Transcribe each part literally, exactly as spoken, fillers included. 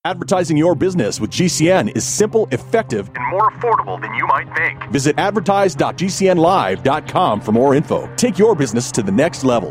Advertising your business with G C N is simple, effective, and more affordable than you might think. Visit advertise dot g c n live dot com for more info. Take your business to the next level.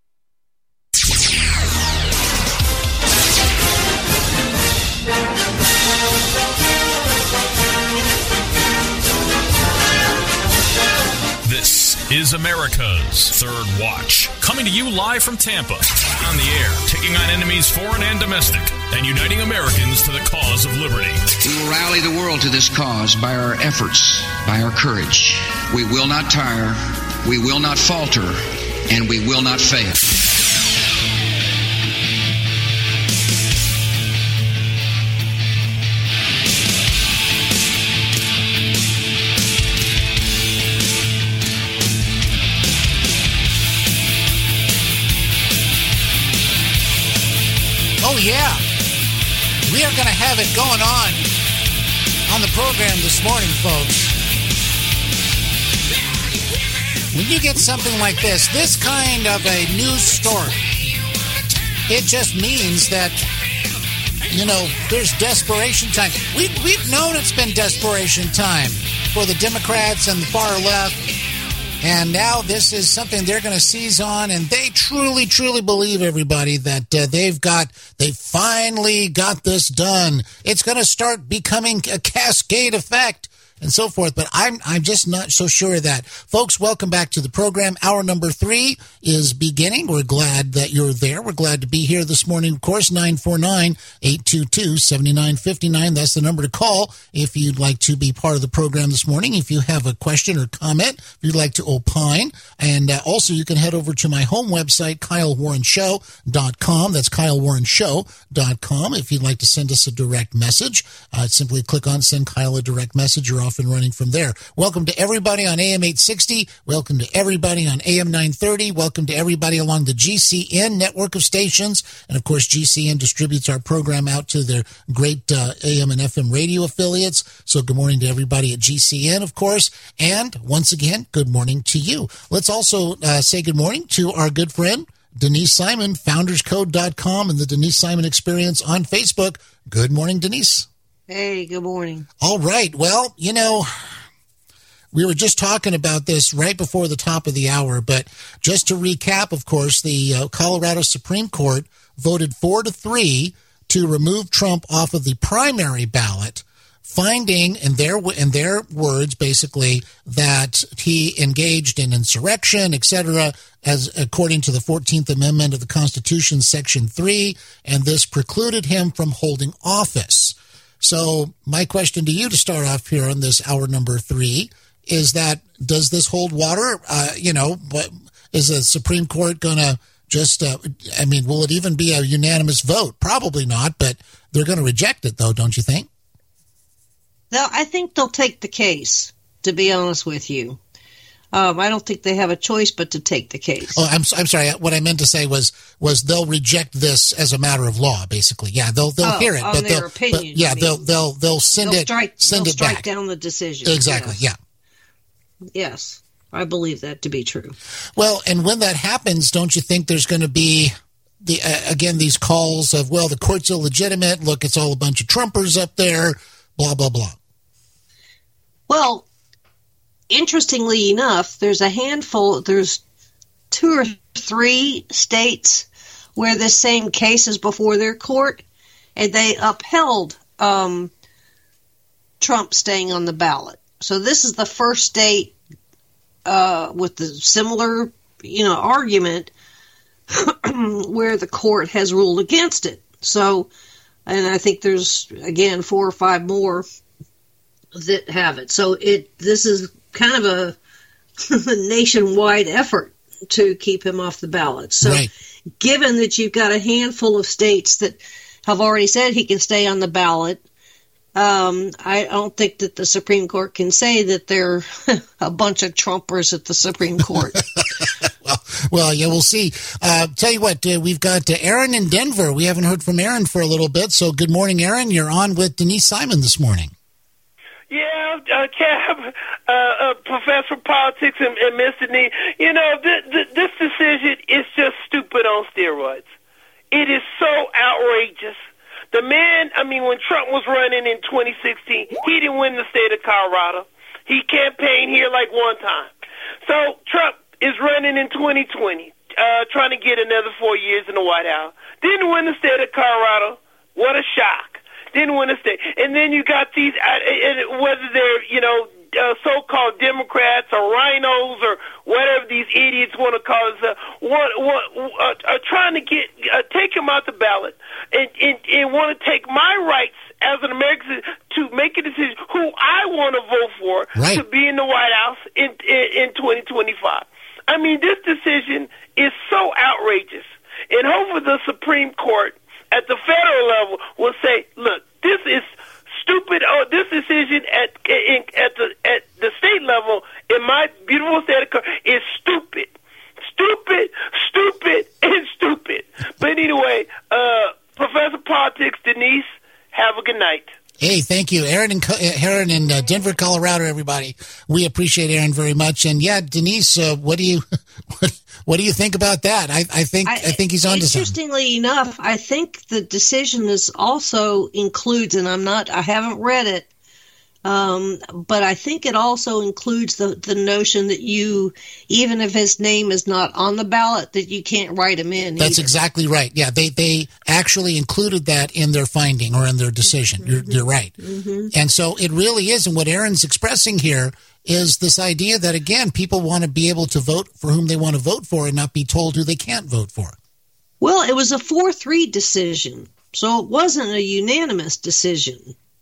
Is America's Third Watch, coming to you live from Tampa, on the air, taking on enemies foreign and domestic, and uniting Americans to the cause of liberty. We will rally the world to this cause by our efforts, by our courage. We will not tire, we will not falter, and we will not fail. Oh, yeah. We are going to have it going on on the program this morning, folks. When you get something like this, this kind of a news story, it just means that, you know, there's desperation time. We've, we've known it's been desperation time for the Democrats and the far left. And now this is something they're going to seize on, and they truly, truly believe, everybody, that uh, they've got, they finally got this done. It's going to start becoming a cascade effect and so forth, but I'm I'm just not so sure of that. Folks, welcome back to the program. Hour number three is beginning. We're glad that you're there. We're glad to be here this morning. Of course, nine four nine, eight two two, seven nine five nine. That's the number to call if you'd like to be part of the program this morning. If you have a question or comment, if you'd like to opine. And uh, also, you can head over to my home website, Kyle Warren Show dot com. That's Kyle Warren Show dot com. If you'd like to send us a direct message, uh, simply click on Send Kyle a Direct Message. You're off and running from there. Welcome to everybody on A M eight sixty. Welcome to everybody on A M nine thirty. Welcome to everybody along the G C N network of stations. And of course, G C N distributes our program out to their great uh, A M and F M radio affiliates. So good morning to everybody at G C N, of course. And once again, good morning to you. Let's also uh, say good morning to our good friend, Denise Simon, founders code dot com and the Denise Simon Experience on Facebook. Good morning, Denise. Hey, good morning. All right. Well, you know, we were just talking about this right before the top of the hour, but just to recap, of course, the uh, Colorado Supreme Court voted four to three to remove Trump off of the primary ballot, finding, in their in their words, basically, that he engaged in insurrection, et cetera, as according to the fourteenth Amendment of the Constitution, Section three, and this precluded him from holding office. So my question to you to start off here on this hour number three is that, does this hold water? Uh, you know, what, is the Supreme Court going to just, uh, I mean, will it even be a unanimous vote? Probably not, but they're going to reject it, though, don't you think? No, I think they'll take the case, to be honest with you. Um, I don't think they have a choice but to take the case. Oh, I'm I'm sorry. What I meant to say was was they'll reject this as a matter of law, basically. Yeah, they'll they'll oh, hear it, on but their they'll opinion, but, yeah I mean, they'll they'll they'll send they'll it strike, send they'll it strike back down the decision. Exactly. Yes. Yeah. Yes, I believe that to be true. Well, and when that happens, don't you think there's going to be the uh, again these calls of, well, the court's illegitimate. Look, it's all a bunch of Trumpers up there. Blah blah blah. Well, interestingly enough, there's a handful, there's two or three states where this same case is before their court, and they upheld um, Trump staying on the ballot. So this is the first state uh, with the similar, you know, argument where the court has ruled against it. So, and I think there's, again, four or five more that have it. So it this is kind of a, a nationwide effort to keep him off the ballot. So right. Given that you've got a handful of states that have already said he can stay on the ballot, um, I don't think that the Supreme Court can say that they're a bunch of Trumpers at the Supreme Court. well, well, yeah, we'll see. Uh, tell you what, uh, we've got uh, Aaron in Denver. We haven't heard from Aaron for a little bit. So good morning, Aaron. You're on with Denise Simon this morning. Yeah, uh, Cab, uh, uh, Professor of Politics and, and Mister Nee, you know, th- th- this decision is just stupid on steroids. It is so outrageous The man, I mean, when Trump was running in twenty sixteen, he didn't win the state of Colorado. He campaigned here like one time. So Trump is running in twenty twenty, uh, trying to get another four years in the White House. Didn't win the state of Colorado. What a shock. Didn't win the state. And then you got these, uh, whether they're, you know, Uh, so-called Democrats or rhinos or whatever these idiots want to call us, uh, want, want, uh, are trying to get uh, take him out the ballot and, and, and want to take my rights as an American to make a decision who I want to vote for right. to be in the White House in, in, in twenty twenty-five. I mean, this decision is so outrageous. And hopefully the Supreme Court at the federal level will say, look, this is stupid. Oh, this decision at in, at the at the state level in my beautiful state of Colorado is stupid, stupid, stupid, and stupid. But anyway, uh, Professor Politics, Denise, have a good night. Hey, thank you, Aaron in Aaron in uh, Denver, Colorado. Everybody, we appreciate Aaron very much. And yeah, Denise, uh, what do you what, what do you think about that? I, I think I, I think he's on to something. Interestingly enough, I think the decision is also includes, and I'm not, I haven't read it, um, but I think it also includes the the notion that you, even if his name is not on the ballot, that you can't write him in. That's either. exactly right. Yeah, they they actually included that in their finding or in their decision. Mm-hmm. You're, you're right. Mm-hmm. And so it really is, and what Aaron's expressing here is this idea that, again, people want to be able to vote for whom they want to vote for and not be told who they can't vote for. Well, it was a four three decision, so it wasn't a unanimous decision.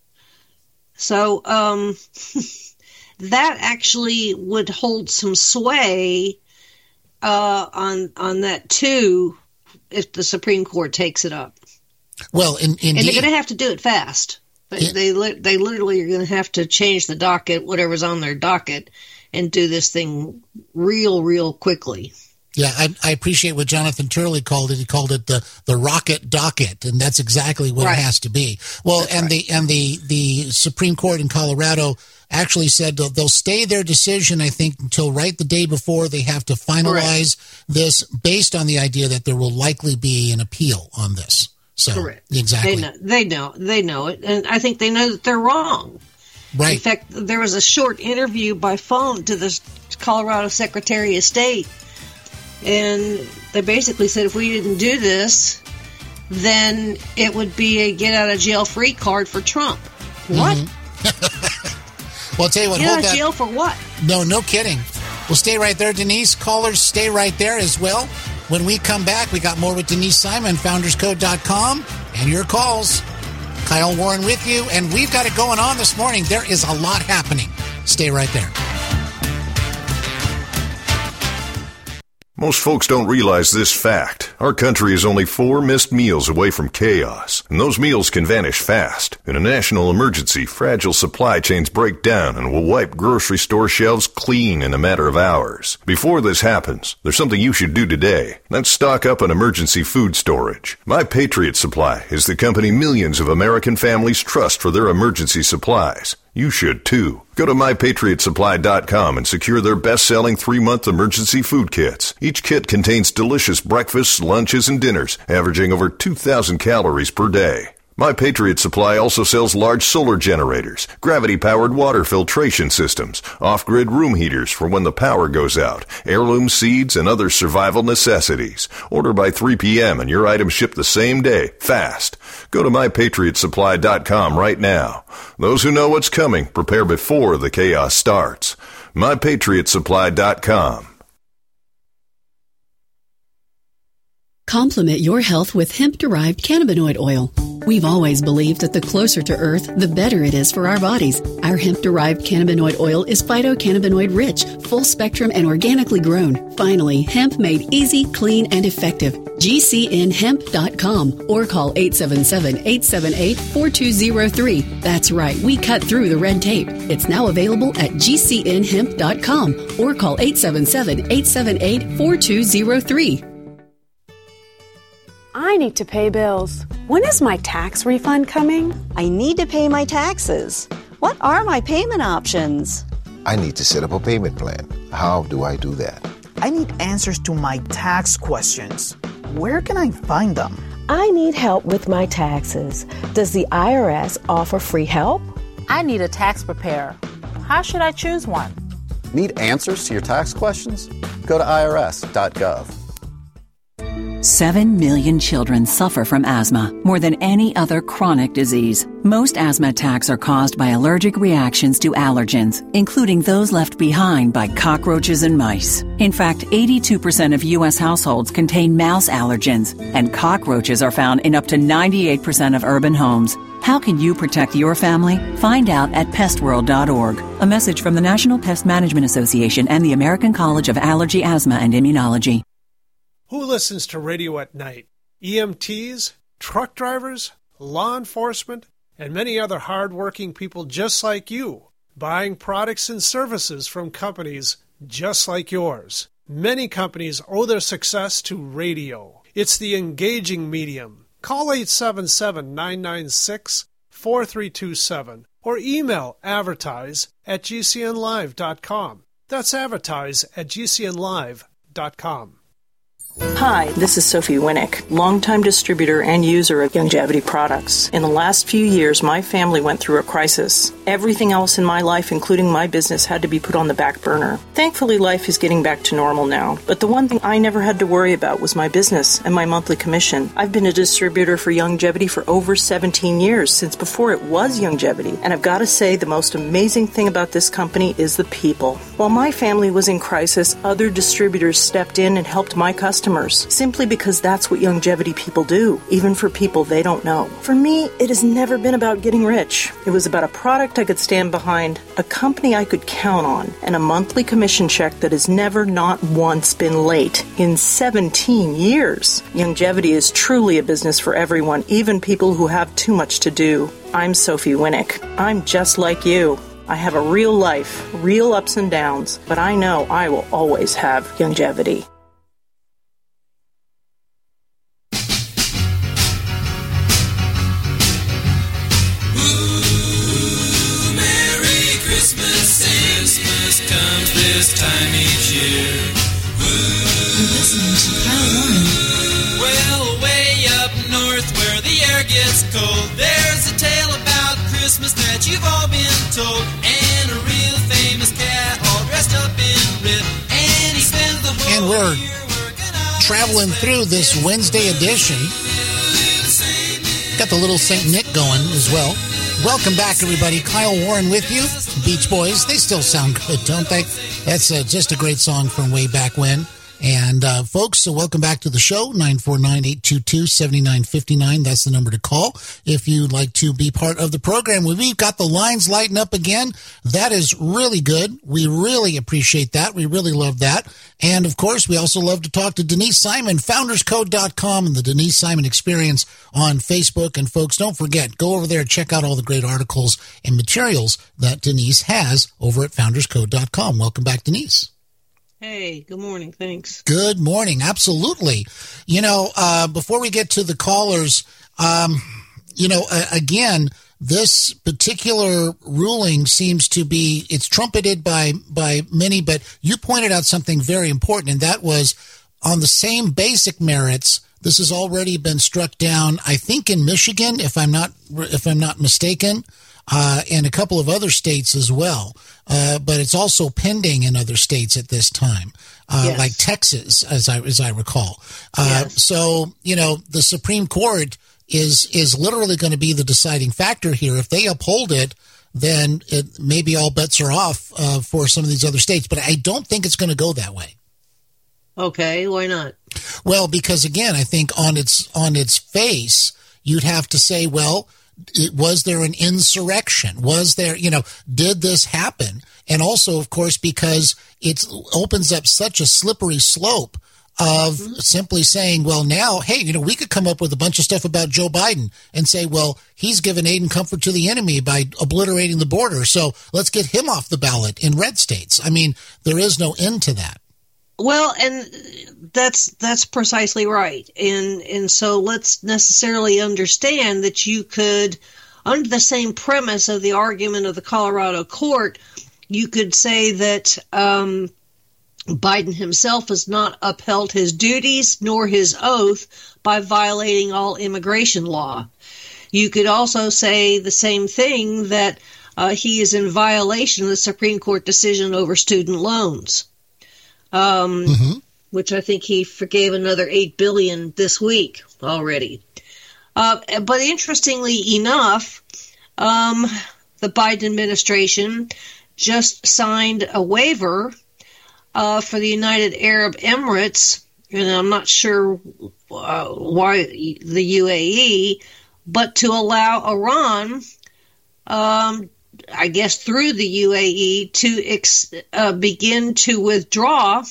So um, that actually would hold some sway uh, on on that, too, if the Supreme Court takes it up. Well, in, indeed. And they're going to have to do it fast. They, Yeah. they they literally are going to have to change the docket, whatever's on their docket, and do this thing real, real quickly. Yeah, I, I appreciate what Jonathan Turley called it. He called it the, the rocket docket, and that's exactly what Right. it has to be. Well, That's and right. the and the the Supreme Court in Colorado actually said they'll, they'll stay their decision, I think, until right the day before they have to finalize this, based on the idea that there will likely be an appeal on this. So, Correct. exactly. They know, they know. They know it. And I think they know that they're wrong. Right. In fact, there was a short interview by phone to the Colorado Secretary of State. And they basically said if we didn't do this, then it would be a get-out-of-jail-free card for Trump. What? Mm-hmm. Well, I'll tell you what. Get out hold of that. jail for what? No, no kidding. We'll stay right there, Denise. Callers, stay right there as well. When we come back, we got more with Denise Simon, founders code dot com, and your calls. Kyle Warren with you, and we've got it going on this morning. There is a lot happening. Stay right there. Most folks don't realize this fact. Our country is only four missed meals away from chaos, and those meals can vanish fast. In a national emergency, fragile supply chains break down and will wipe grocery store shelves clean in a matter of hours. Before this happens, there's something you should do today. That's stock up on emergency food storage. My Patriot Supply is the company millions of American families trust for their emergency supplies. You should too. Go to my patriot supply dot com and secure their best-selling three-month emergency food kits. Each kit contains delicious breakfasts, lunches, and dinners, averaging over two thousand calories per day. My Patriot Supply also sells large solar generators, gravity-powered water filtration systems, off-grid room heaters for when the power goes out, heirloom seeds, and other survival necessities. Order by three p.m. and your items ship the same day, fast. Go to my patriot supply dot com right now. Those who know what's coming prepare before the chaos starts. my patriot supply dot com. Complement your health with hemp-derived cannabinoid oil. We've always believed that the closer to Earth, the better it is for our bodies. Our hemp-derived cannabinoid oil is phytocannabinoid-rich, full-spectrum, and organically grown. Finally, hemp made easy, clean, and effective. G C N hemp dot com or call eight seven seven, eight seven eight, four two zero three. That's right, we cut through the red tape. It's now available at G C N hemp dot com or call eight seven seven, eight seven eight, four two zero three. I need to pay bills. When is my tax refund coming? I need to pay my taxes. What are my payment options? I need to set up a payment plan. How do I do that? I need answers to my tax questions. Where can I find them? I need help with my taxes. Does the I R S offer free help? I need a tax preparer. How should I choose one? Need answers to your tax questions? Go to I R S dot gov. Seven million children suffer from asthma, more than any other chronic disease. Most asthma attacks are caused by allergic reactions to allergens, including those left behind by cockroaches and mice. In fact, eighty-two percent of U S households contain mouse allergens, and cockroaches are found in up to ninety-eight percent of urban homes. How can you protect your family? Find out at pest world dot org. A message from the National Pest Management Association and the American College of Allergy, Asthma, and Immunology. Who listens to radio at night? E M Ts, truck drivers, law enforcement, and many other hard-working people just like you, buying products and services from companies just like yours. Many companies owe their success to radio. It's the engaging medium. Call eight seven seven, nine nine six, four three two seven or email advertise at g c n live dot com. That's advertise at g c n live dot com. Hi, this is Sophie Winnick, longtime distributor and user of Youngevity products. In the last few years, my family went through a crisis. Everything else in my life, including my business, had to be put on the back burner. Thankfully, life is getting back to normal now. But the one thing I never had to worry about was my business and my monthly commission. I've been a distributor for Youngevity for over seventeen years, since before it was Youngevity. And I've got to say, the most amazing thing about this company is the people. While my family was in crisis, other distributors stepped in and helped my customers. Simply because that's what Youngevity people do, even for people they don't know. For me, it has never been about getting rich. It was about a product I could stand behind, a company I could count on, and a monthly commission check that has never not once been late in seventeen years. Youngevity is truly a business for everyone, even people who have too much to do. I'm Sophie Winnick. I'm just like you. I have a real life, real ups and downs, but I know I will always have Youngevity. Comes this time each year. You're listening to Kyle Warren. Well, way up north where the air gets cold, there's a tale about Christmas that you've all been told. And a real famous cat all dressed up in red, and he spends the whole and we're year traveling through this Wednesday edition. Got the little Saint Nick going as well. Welcome back, everybody. Kyle Warren with you. Beach Boys. They still sound good, don't they? That's uh, just a great song from way back when. And, uh, folks, so welcome back to the show. nine four nine, eight two two, seven nine five nine. That's the number to call if you'd like to be part of the program. We've got the lines lighting up again. That is really good. We really appreciate that. We really love that. And, of course, we also love to talk to Denise Simon, founders code dot com and the Denise Simon Experience on Facebook. And, folks, don't forget, go over there and check out all the great articles and materials that Denise has over at founders code dot com. Welcome back, Denise. Hey, good morning. Thanks. Good morning. Absolutely. You know, uh, before we get to the callers, um, you know, uh, again, this particular ruling seems to be, it's trumpeted by, by many, but you pointed out something very important, and that was on the same basic merits. This has already been struck down, I think, in Michigan, if I'm not, if I'm not mistaken. Uh, and a couple of other states as well. Uh, but it's also pending in other states at this time, uh, yes. like Texas, as I, as I recall. Uh, yes. So, you know, the Supreme Court is, is literally going to be the deciding factor here. If they uphold it, then it, maybe all bets are off, uh, for some of these other states, but I don't think it's going to go that way. Okay. Why not? Well, because again, I think on its, on its face, you'd have to say, well, It, was there an insurrection? Was there, you know, did this happen? And also, of course, because it opens up such a slippery slope of mm-hmm. simply saying, well, now, hey, you know, we could come up with a bunch of stuff about Joe Biden and say, well, he's given aid and comfort to the enemy by obliterating the border. So let's get him off the ballot in red states. I mean, there is no end to that. Well, and that's that's precisely right. And and so let's necessarily understand that you could, under the same premise of the argument of the Colorado court, you could say that um, Biden himself has not upheld his duties nor his oath by violating all immigration law. You could also say the same thing, that uh, he is in violation of the Supreme Court decision over student loans, um, mm-hmm. which I think he forgave another eight billion dollars this week already. Uh, but interestingly enough, um, the Biden administration just signed a waiver uh, for the United Arab Emirates, and I'm not sure uh, why the U A E, but to allow Iran, um, I guess through the U A E, to ex- uh, begin to withdraw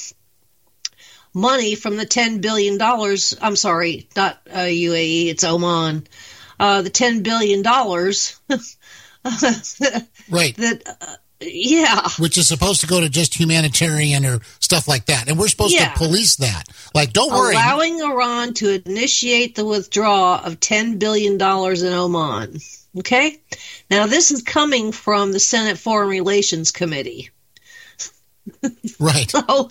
money from the ten billion dollars. I'm sorry, not uh, U A E, it's Oman. Uh, the ten billion dollars. Right. That, uh, yeah. Which is supposed to go to just humanitarian or stuff like that. And we're supposed yeah. to police that. Like, don't worry. Allowing Iran to initiate the withdrawal of ten billion dollars in Oman. Okay? Now, this is coming from the Senate Foreign Relations Committee. Right. So,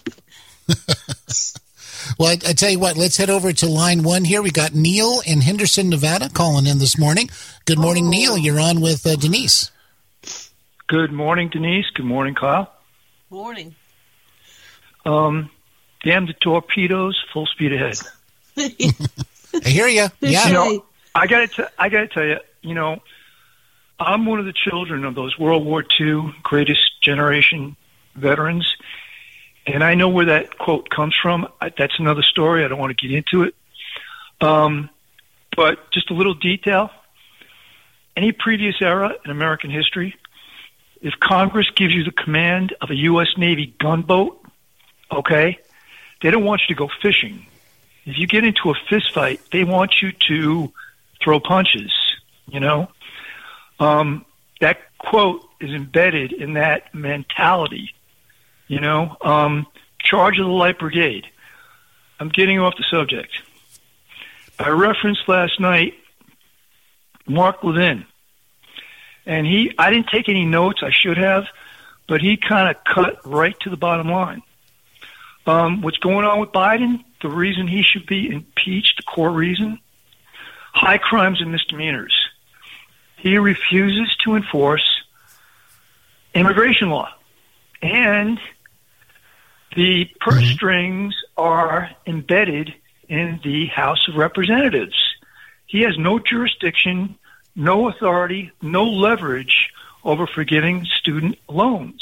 well, I, I tell you what, let's head over to line one here. We got Neil in Henderson, Nevada, calling in this morning. Good morning, oh. Neil. You're on with uh, Denise. Good morning, Denise. Good morning, Kyle. Morning. Um, damn the torpedoes, full speed ahead. I hear you. Yeah. You know, I got to. I got to tell you. You know, I'm one of the children of those World War Two greatest generation veterans, and I know where that quote comes from. I, that's another story. I don't want to get into it. Um, but just a little detail. Any previous era in American history, if Congress gives you the command of a U S Navy gunboat, okay, they don't want you to go fishing. If you get into a fist fight, they want you to throw punches, you know. Um, that quote is embedded in that mentality, you know. Um, charge of the Light Brigade. I'm getting off the subject. I referenced last night Mark Levin. And he, I didn't take any notes, I should have, but he kind of cut right to the bottom line. Um, what's going on with Biden, the reason he should be impeached, the core reason, high crimes and misdemeanors. He refuses to enforce immigration law. And the purse strings are embedded in the House of Representatives. He has no jurisdiction, no authority, no leverage over forgiving student loans.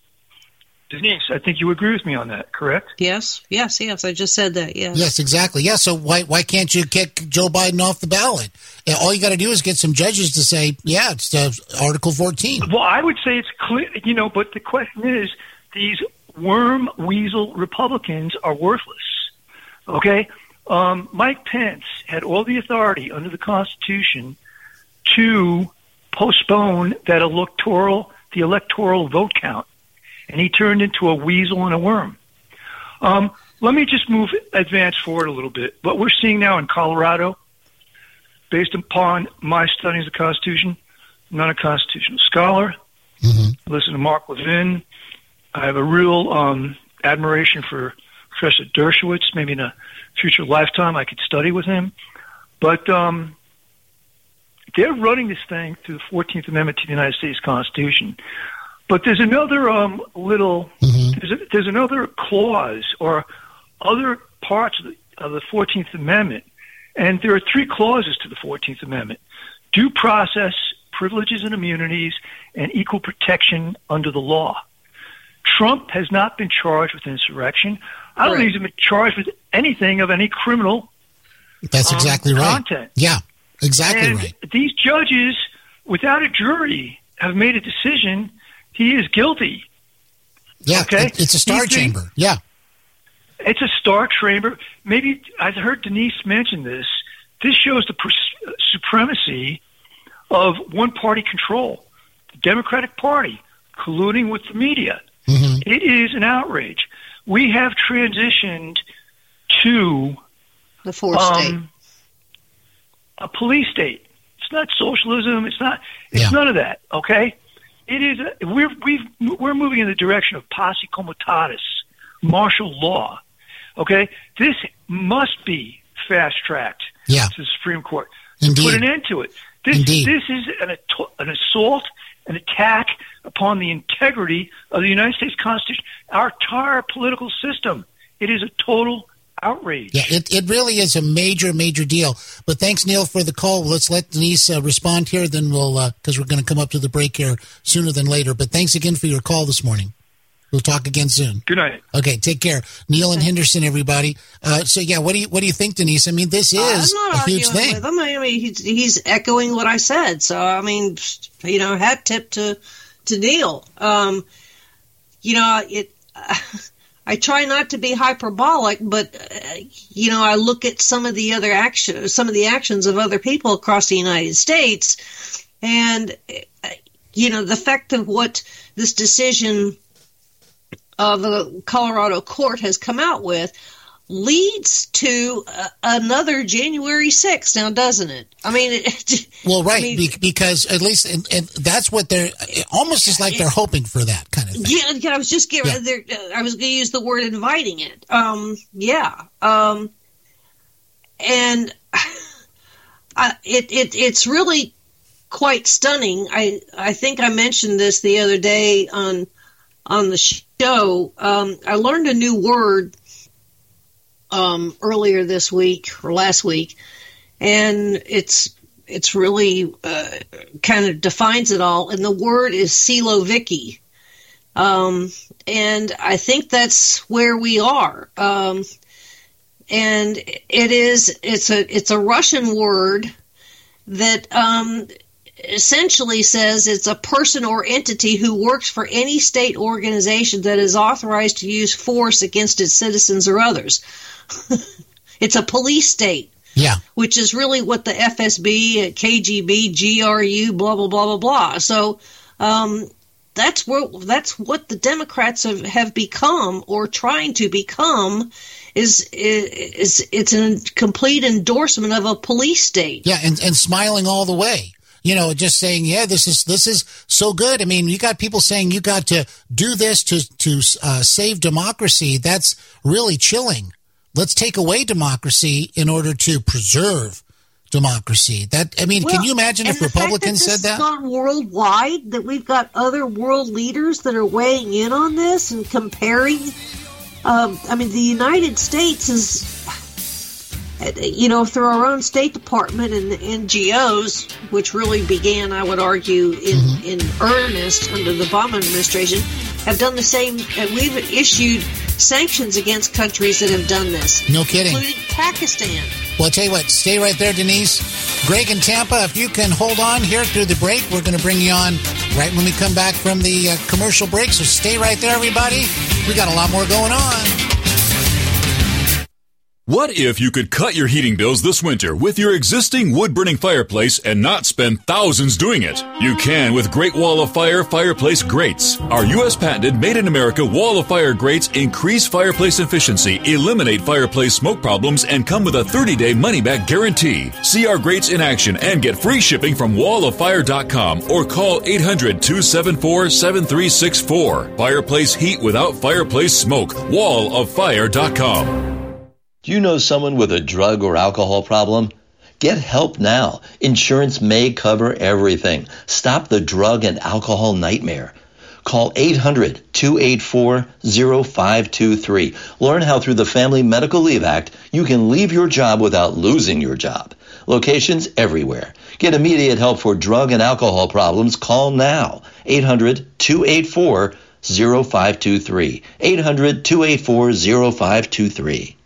Denise, I think you agree with me on that, correct? Yes, yes, yes. I just said that, yes. Yes, exactly. Yeah, so why why can't you kick Joe Biden off the ballot? All you got to do is get some judges to say, yeah, it's uh, Article fourteen. Well, I would say it's clear, you know, but the question is, these worm weasel Republicans are worthless, okay? Um, Mike Pence had all the authority under the Constitution to postpone that electoral, the electoral vote count, and he turned into a weasel and a worm. Um, let me just move, advance forward a little bit. What we're seeing now in Colorado, based upon my studies of the Constitution, I'm not a constitutional scholar. Mm-hmm. Listen to Mark Levin. I have a real um, admiration for Professor Dershowitz. Maybe in a future lifetime I could study with him. But um, they're running this thing through the fourteenth Amendment to the United States Constitution. But there's another um, little, mm-hmm. there's, a, there's another clause or other parts of the, of the fourteenth Amendment, and there are three clauses to the fourteenth Amendment: due process, privileges and immunities, and equal protection under the law. Trump has not been charged with insurrection. I don't right. think he's been charged with anything of any criminal. That's um, exactly right. Content. Yeah, exactly and right. These judges, without a jury, have made a decision. He is guilty. Yeah, okay? It's a star He's chamber. Being, yeah. It's a star chamber. Maybe I've heard Denise mention this. This shows the pres- supremacy of one-party control. The Democratic Party colluding with the media. Mm-hmm. It is an outrage. We have transitioned to the fourth um, state, a police state. It's not socialism. It's not. It's yeah. none of that. Okay. It is. A, we're we've we're moving in the direction of posse comitatus, martial law. Okay? This must be fast-tracked yeah. to the Supreme Court. Indeed. Put an end to it. This, Indeed. this is an, an assault, an attack upon the integrity of the United States Constitution, our entire political system. It is a total outrage. Yeah, it, it really is a major, major deal. But thanks, Neil, for the call. Let's let Denise uh, respond here, then we'll, because uh, we're going to come up to the break here sooner than later. But thanks again for your call this morning. We'll talk again soon. Good night. Okay, take care. Neil and Henderson, everybody. Uh, so, yeah, what do you what do you think, Denise? I mean, this is uh, a huge thing. With him. I mean, he's, he's echoing what I said. So, I mean, you know, hat tip to to Neil. Um, you know, it. Uh, I try not to be hyperbolic, but uh, you know, I look at some of the other action, some of the actions of other people across the United States, and uh, you know, the fact of what this decision of the Colorado court has come out with leads to uh, another January sixth now, doesn't it? I mean, it, well, right, I mean, be, because at least, and, and that's what they're, it almost is like they're hoping for that kind of thing. Yeah, yeah I was just getting, yeah. I was going to use the word inviting it. Um, yeah. Um, and I, it, it, it's really quite stunning. I, I think I mentioned this the other day on, on the show. Um, I learned a new word Um, earlier this week or last week, and it's it's really uh, kind of defines it all. And the word is Siloviki, um, and I think that's where we are. Um, and it is it's a it's a Russian word that um, essentially says it's a person or entity who works for any state organization that is authorized to use force against its citizens or others. It's a police state, yeah, which is really what the F S B, K G B, G R U, blah blah blah blah blah. So um, that's where that's what the Democrats have, have become or trying to become. Is is it's a complete endorsement of a police state. Yeah, and and smiling all the way. You know, just saying, yeah, this is this is so good. I mean, you got people saying you got to do this to to uh, save democracy. That's really chilling. Let's take away democracy in order to preserve democracy. That I mean, well, can you imagine if Republicans said that? It's gone worldwide, that we've got other world leaders that are weighing in on this and comparing. Um, I mean, the United States is, you know, through our own State Department and the N G Os, which really began, I would argue, in, mm-hmm. in earnest under the Obama administration, have done the same. Uh, we've issued sanctions against countries that have done this. No kidding. Including Pakistan. Well, I'll tell you what, stay right there, Denise. Greg in Tampa, if you can hold on here through the break, we're going to bring you on right when we come back from the uh, commercial break. So stay right there, everybody. We got a lot more going on. What if you could cut your heating bills this winter with your existing wood-burning fireplace and not spend thousands doing it? You can with Great Wall of Fire fireplace grates. Our U S patented made-in-America Wall of Fire grates increase fireplace efficiency, eliminate fireplace smoke problems, and come with a thirty-day money-back guarantee. See our grates in action and get free shipping from wall of fire dot com or call eight hundred, two seven four, seven three six four. Fireplace heat without fireplace smoke. wall of fire dot com. Do you know someone with a drug or alcohol problem? Get help now. Insurance may cover everything. Stop the drug and alcohol nightmare. Call eight hundred, two eight four, zero five two three. Learn how through the Family Medical Leave Act you can leave your job without losing your job. Locations everywhere. Get immediate help for drug and alcohol problems. Call now. eight hundred, two eight four, zero five two three. eight hundred, two eight four, zero five two three.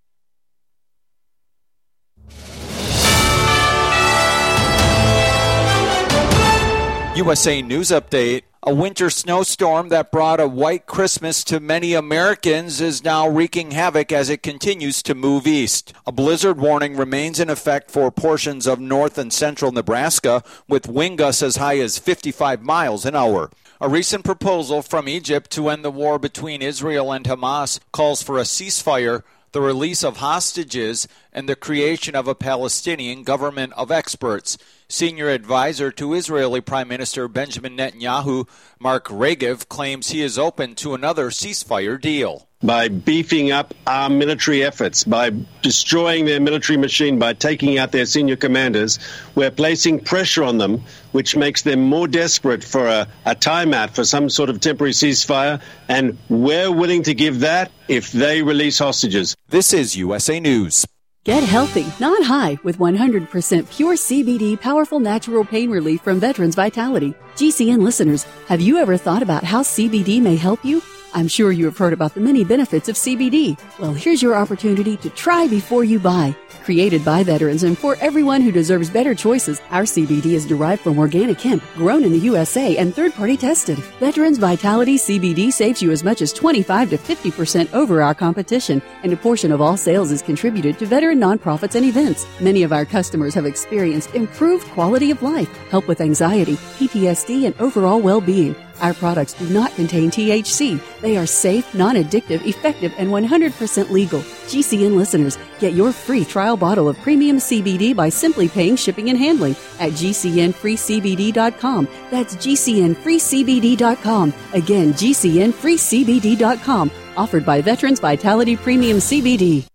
U S A News Update. A winter snowstorm that brought a white Christmas to many Americans is now wreaking havoc as it continues to move east. A blizzard warning remains in effect for portions of north and central Nebraska, with wind gusts as high as fifty-five miles an hour. A recent proposal from Egypt to end the war between Israel and Hamas calls for a ceasefire, the release of hostages, and the creation of a Palestinian government of experts. Senior advisor to Israeli Prime Minister Benjamin Netanyahu, Mark Regev, claims he is open to another ceasefire deal. by beefing up our military efforts, by destroying their military machine, by taking out their senior commanders. We're placing pressure on them, which makes them more desperate for a, a timeout, for some sort of temporary ceasefire, and we're willing to give that if they release hostages. This is U S A News. Get healthy, not high, with one hundred percent pure C B D powerful natural pain relief from Veterans Vitality. G C N listeners, have you ever thought about how C B D may help you? I'm sure you have heard about the many benefits of C B D. Well, here's your opportunity to try before you buy. Created by veterans and for everyone who deserves better choices, our C B D is derived from organic hemp, grown in the U S A and third-party tested. Veterans Vitality C B D saves you as much as twenty-five to fifty percent over our competition, and a portion of all sales is contributed to veteran nonprofits and events. Many of our customers have experienced improved quality of life, help with anxiety, P T S D, and overall well-being. Our products do not contain T H C. They are safe, non-addictive, effective, and one hundred percent legal. G C N listeners, get your free trial bottle of premium C B D by simply paying shipping and handling at G C N free C B D dot com. That's G C N free C B D dot com. Again, G C N free C B D dot com. Offered by Veterans Vitality Premium C B D.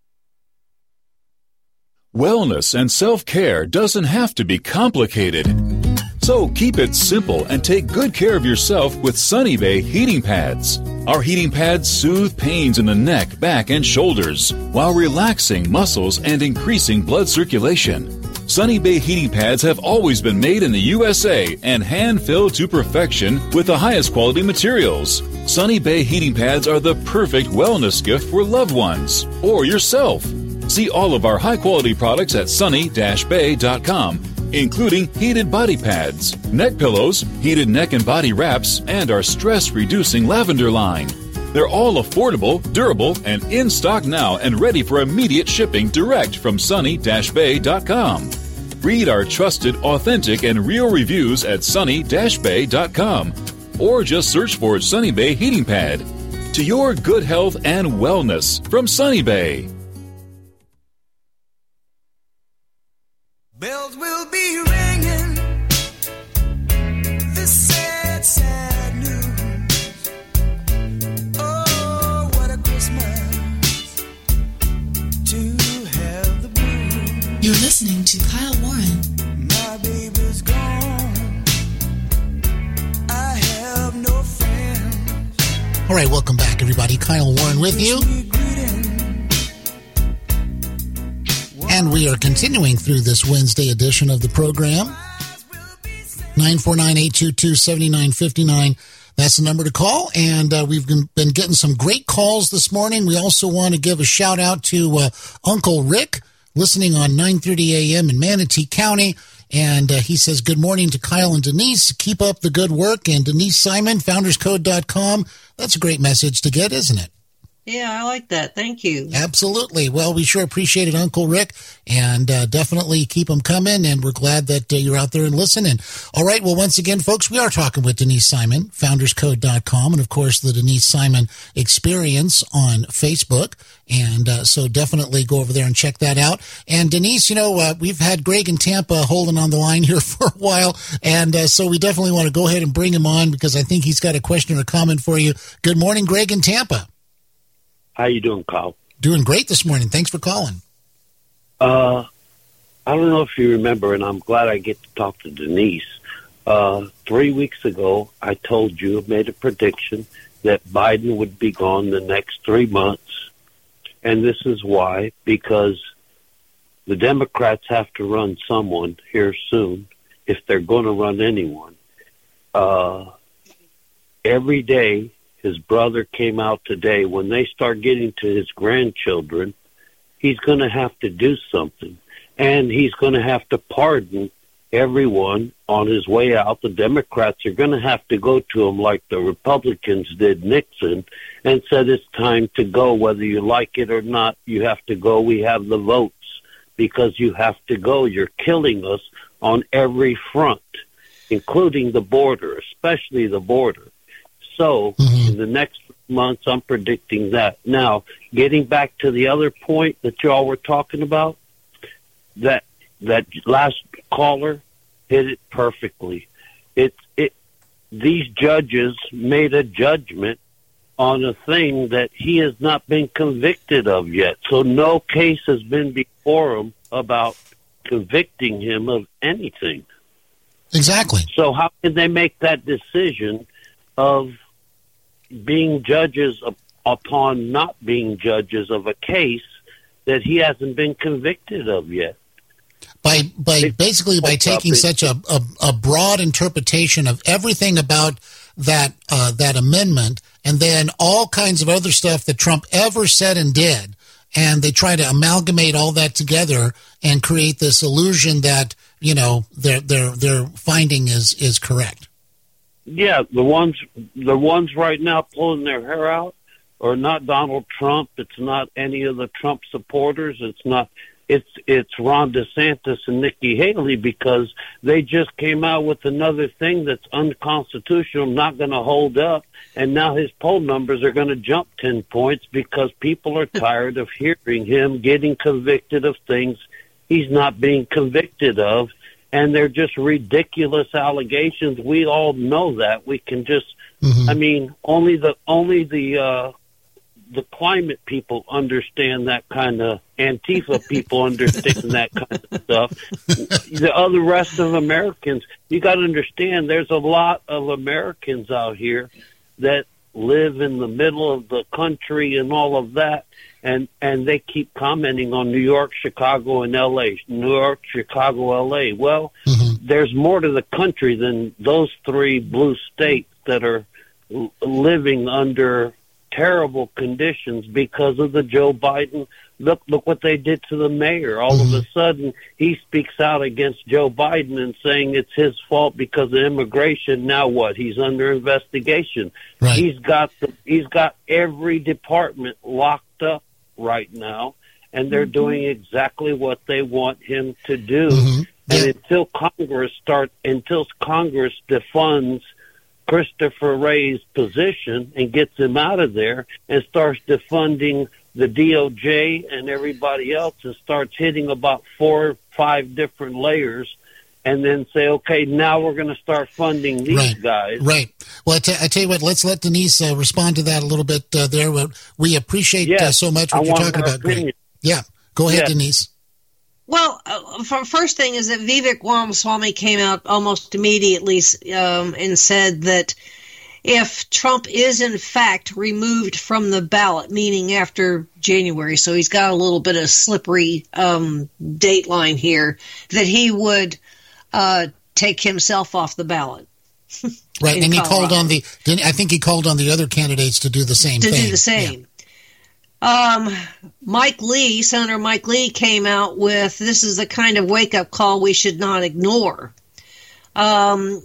Wellness and self-care doesn't have to be complicated. So keep it simple and take good care of yourself with Sunny Bay heating pads. Our heating pads soothe pains in the neck, back, and shoulders while relaxing muscles and increasing blood circulation. Sunny Bay heating pads have always been made in the U S A and hand-filled to perfection with the highest quality materials. Sunny Bay heating pads are the perfect wellness gift for loved ones or yourself. See all of our high-quality products at sunny dash bay dot com, including heated body pads, neck pillows, heated neck and body wraps, and our stress-reducing lavender line. They're all affordable, durable, and in stock now and ready for immediate shipping direct from sunny dash bay dot com. Read our trusted, authentic, and real reviews at sunny dash bay dot com or just search for Sunny Bay Heating Pad. To your good health and wellness from Sunny Bay. Bells will be ringing, this sad, sad news. Oh, what a Christmas to have the blues. You're listening to Kyle Warren. My baby's gone, I have no friends. All right, welcome back, everybody. Kyle Warren with you. And we are continuing through this Wednesday edition of the program. nine four nine, eight two two, seven nine five nine. That's the number to call. And uh, we've been, been getting some great calls this morning. We also want to give a shout out to uh, Uncle Rick, listening on nine thirty a.m. in Manatee County. And uh, he says, good morning to Kyle and Denise. Keep up the good work. And Denise Simon, founders code dot com. That's a great message to get, isn't it? Yeah, I like that. Thank you. Absolutely. Well, we sure appreciate it, Uncle Rick, and uh, definitely keep them coming, and we're glad that uh, you're out there and listening. All right, well, once again, folks, we are talking with Denise Simon, founders code dot com, and, of course, the Denise Simon Experience on Facebook, and uh, so definitely go over there and check that out. And, Denise, you know, uh, we've had Greg in Tampa holding on the line here for a while, and uh, so we definitely want to go ahead and bring him on because I think he's got a question or comment for you. Good morning, Greg in Tampa. How you doing, Kyle? Doing great this morning. Thanks for calling. Uh, I don't know if you remember, and I'm glad I get to talk to Denise. Uh, three weeks ago, I told you, made a prediction that Biden would be gone the next three months. And this is why, because the Democrats have to run someone here soon, if they're going to run anyone. Uh, every day, his brother came out today. When they start getting to his grandchildren, he's going to have to do something. And he's going to have to pardon everyone on his way out. The Democrats are going to have to go to him like the Republicans did Nixon and said it's time to go. Whether you like it or not, you have to go. We have the votes because you have to go. You're killing us on every front, including the border, especially the border. So in the next months, I'm predicting that. Now, getting back to the other point that y'all were talking about, that that last caller hit it perfectly. It it these judges made a judgment on a thing that he has not been convicted of yet. So no case has been before him about convicting him of anything. Exactly. So how can they make that decision of being judges up, upon not being judges of a case that he hasn't been convicted of yet? By by basically by taking such a, a, a broad interpretation of everything about that uh, that amendment, and then all kinds of other stuff that Trump ever said and did, and they try to amalgamate all that together and create this illusion that, you know, their their their finding is is correct. Yeah, the ones the ones right now pulling their hair out are not Donald Trump. It's not any of the Trump supporters. It's not. It's it's Ron DeSantis and Nikki Haley, because they just came out with another thing that's unconstitutional, not going to hold up, and now his poll numbers are going to jump ten points because people are tired of hearing him getting convicted of things he's not being convicted of, and they're just ridiculous allegations. We all know that. We can just, mm-hmm. I mean, only the only the uh, the climate people understand that kind of. Antifa people understand that kind of stuff. The other rest of Americans, you got to understand, there's a lot of Americans out here that live in the middle of the country and all of that, and and they keep commenting on New York, Chicago, and L A. New York, Chicago, L A. Well, mm-hmm. there's more to the country than those three blue states that are l- living under terrible conditions because of the Joe Biden. Look, look what they did to the mayor. All mm-hmm. of a sudden, he speaks out against Joe Biden and saying it's his fault because of immigration. Now what? He's under investigation. Right. He's got the, he's got every department locked up right now, and they're mm-hmm. doing exactly what they want him to do. Mm-hmm. And yeah. until Congress start, until Congress defunds Christopher Wray's position and gets him out of there and starts defunding the D O J and everybody else and starts hitting about four or five different layers, and then say, okay, now we're going to start funding these right. guys. Right. Well, I, t- I tell you what, let's let Denise uh, respond to that a little bit uh, there. We appreciate yes, uh, so much what I you're talking about. Great. Yeah. Go ahead, yes. Denise. Well, uh, for, first thing is that Vivek Ramaswamy came out almost immediately um, and said that if Trump is in fact removed from the ballot, meaning after January, so he's got a little bit of slippery um, date line here, that he would uh, take himself off the ballot. Right, and he Colorado. called on the. I think he called on the other candidates to do the same to thing. To do the same. Yeah. Um, Mike Lee, Senator Mike Lee, came out with, this is the kind of wake-up call we should not ignore. Um,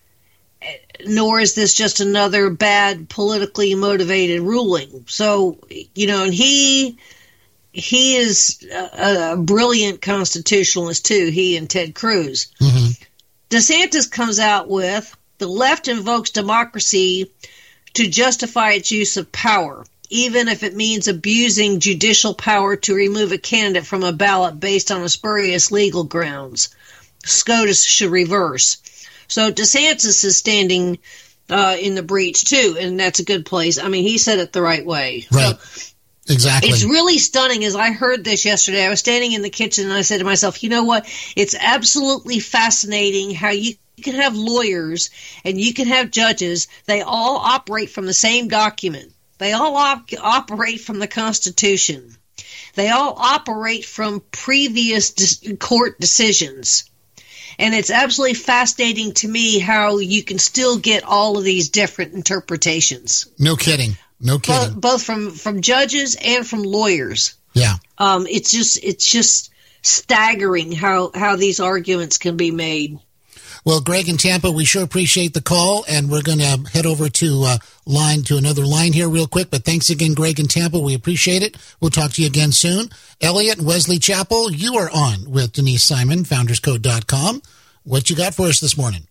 nor is this just another bad politically motivated ruling. So, you know, and he he is a, a brilliant constitutionalist, too, he and Ted Cruz. Mm-hmm. DeSantis comes out with, the left invokes democracy to justify its use of power, even if it means abusing judicial power to remove a candidate from a ballot based on a spurious legal grounds. SCOTUS should reverse. So DeSantis is standing uh, in the breach, too, and that's a good place. I mean, he said it the right way. Right. So exactly. It's really stunning. As I heard this yesterday, I was standing in the kitchen, and I said to myself, you know what? It's absolutely fascinating how you can have lawyers and you can have judges. They all operate from the same document. They all op- operate from the Constitution. They all operate from previous de- court decisions. And it's absolutely fascinating to me how you can still get all of these different interpretations. No kidding. No kidding. Both, both from, from judges and from lawyers. Yeah. Um, it's just it's just staggering how, how these arguments can be made. Well, Greg in Tampa, we sure appreciate the call, and we're going to head over to uh, line to another line here real quick. But thanks again, Greg in Tampa. We appreciate it. We'll talk to you again soon. Elliot and Wesley Chapel, you are on with Denise Simon, founders code dot com. What you got for us this morning?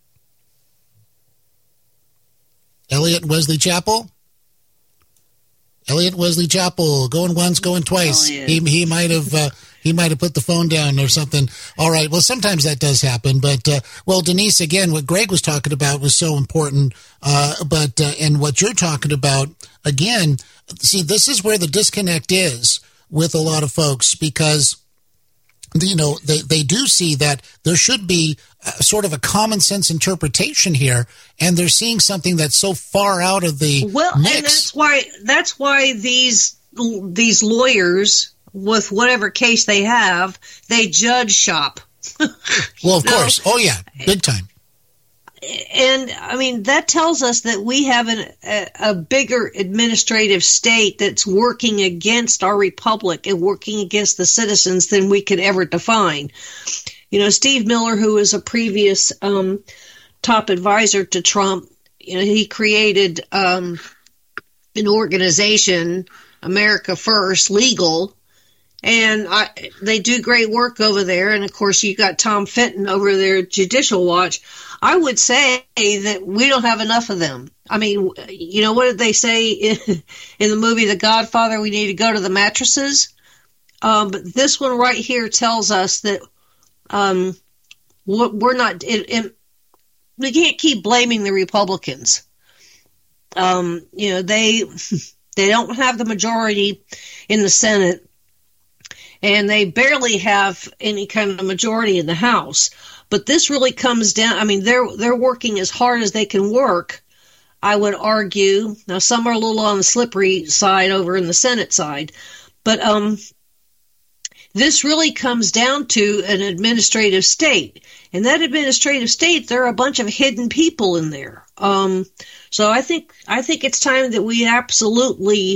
Elliot and Wesley Chapel? Elliot and Wesley Chapel, going once, going twice. He he might have uh, He might have put the phone down or something. All right. Well, sometimes that does happen. But, uh, well, Denise, again, what Greg was talking about was so important. Uh, but, uh, and what you're talking about, again, see, this is where the disconnect is with a lot of folks, because, you know, they, they do see that there should be a, sort of a common sense interpretation here, and they're seeing something that's so far out of the well, mix. And that's why, that's why these, these lawyers, with whatever case they have, they judge shop. Well, of course. Oh, yeah. Big time. And, I mean, that tells us that we have an, a, a bigger administrative state that's working against our republic and working against the citizens than we could ever define. You know, Steve Miller, who was a previous um, top advisor to Trump, you know, he created um, an organization, America First Legal, and I, they do great work over there. And, of course, you got Tom Fenton over there at Judicial Watch. I would say that we don't have enough of them. I mean, you know, what did they say in, in the movie The Godfather? We need to go to the mattresses. Um, but this one right here tells us that um, we're not it, it, we can't keep blaming the Republicans. Um, you know, they they don't have the majority in the Senate, and they barely have any kind of majority in the House. But this really comes down, I mean, they're they're working as hard as they can work, I would argue. Now, some are a little on the slippery side over in the Senate side. But um, this really comes down to an administrative state. And that administrative state, there are a bunch of hidden people in there. Um, so I think I think it's time that we absolutely,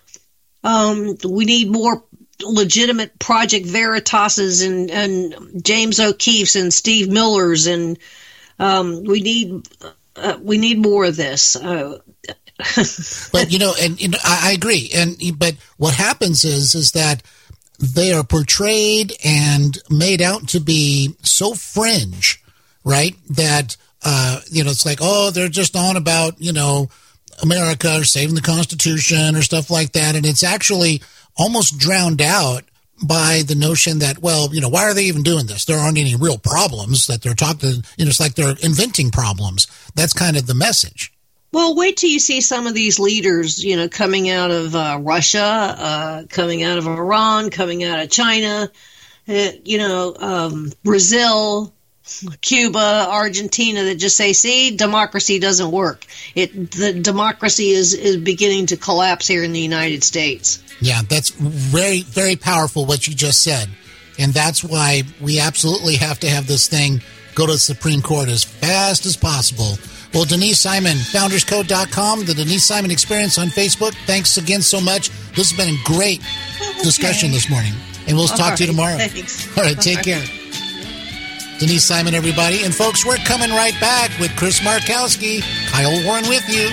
um, we need more legitimate Project Veritases and, and James O'Keefe's and Steve Miller's, and um, we need uh, we need more of this. Uh, but you know, and you know, I, I agree. And but what happens is is that they are portrayed and made out to be so fringe, right? That uh, you know, it's like, oh, they're just on about, you know, America or saving the Constitution or stuff like that, and it's actually almost drowned out by the notion that, well, you know, why are they even doing this? There aren't any real problems that they're talking, you know, it's like they're inventing problems. That's kind of the message. Well, wait till you see some of these leaders, you know, coming out of uh, Russia, uh, coming out of Iran, coming out of China, uh, you know, um, Brazil, Cuba, Argentina, that just say, see, democracy doesn't work. It the democracy is, is beginning to collapse here in the United States. Yeah, that's very, very powerful what you just said. And that's why we absolutely have to have this thing go to the Supreme Court as fast as possible. Well, Denise Simon, founders code dot com, the Denise Simon Experience on Facebook. Thanks again so much. This has been a great discussion okay. this morning. And we'll All talk right, to you tomorrow. Thanks. All right, take All right. care. Denise Simon, everybody. And, folks, we're coming right back with Chris Markowski. Kyle Warren with you.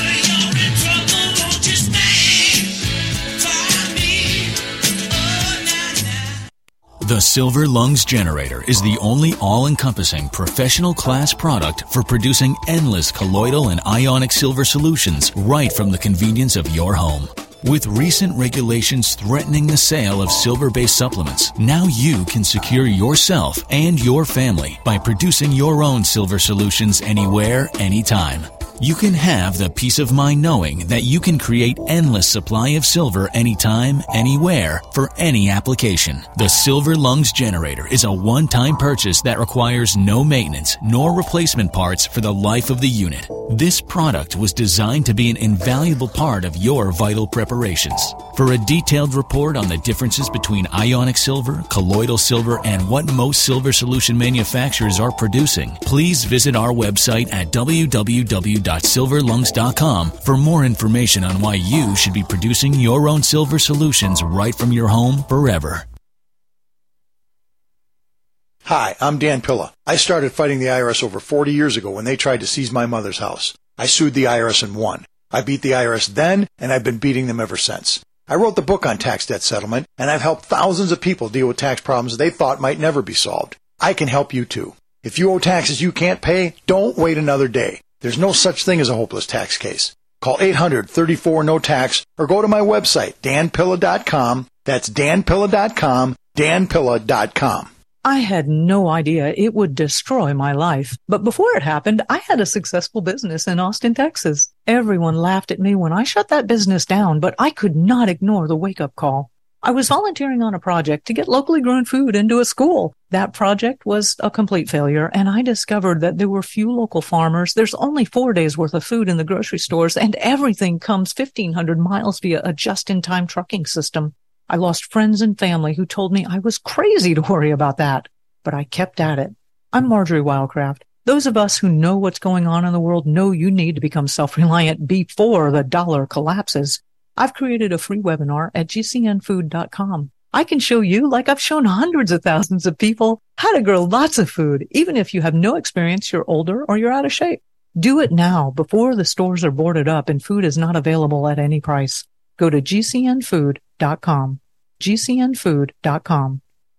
The Silver Lungs Generator is the only all-encompassing professional-class product for producing endless colloidal and ionic silver solutions right from the convenience of your home. With recent regulations threatening the sale of silver-based supplements, now you can secure yourself and your family by producing your own silver solutions anywhere, anytime. You can have the peace of mind knowing that you can create endless supply of silver anytime, anywhere, for any application. The Silver Lungs Generator is a one-time purchase that requires no maintenance nor replacement parts for the life of the unit. This product was designed to be an invaluable part of your vital preparations. For a detailed report on the differences between ionic silver, colloidal silver, and what most silver solution manufacturers are producing, please visit our website at w w w dot silver lungs dot com for more information on why you should be producing your own silver solutions right from your home forever. Hi, I'm Dan Pilla. I started fighting the I R S over forty years ago when they tried to seize my mother's house. I sued the I R S and won. I beat the I R S then, and I've been beating them ever since. I wrote the book on tax debt settlement, and I've helped thousands of people deal with tax problems they thought might never be solved. I can help you too. If you owe taxes you can't pay, don't wait another day. There's no such thing as a hopeless tax case. Call eight hundred, thirty-four, no tax or go to my website, dan pilla dot com. That's dan pilla dot com. dan pilla dot com. I had no idea it would destroy my life. But before it happened, I had a successful business in Austin, Texas. Everyone laughed at me when I shut that business down, but I could not ignore the wake-up call. I was volunteering on a project to get locally grown food into a school. That project was a complete failure, and I discovered that there were few local farmers. There's only four days worth of food in the grocery stores, and everything comes fifteen hundred miles via a just-in-time trucking system. I lost friends and family who told me I was crazy to worry about that, but I kept at it. I'm Marjorie Wildcraft. Those of us who know what's going on in the world know you need to become self-reliant before the dollar collapses. I've created a free webinar at g c n food dot com. I can show you, like I've shown hundreds of thousands of people, how to grow lots of food, even if you have no experience, you're older, or you're out of shape. Do it now before the stores are boarded up and food is not available at any price. Go to g c n food dot com. g c n food dot com.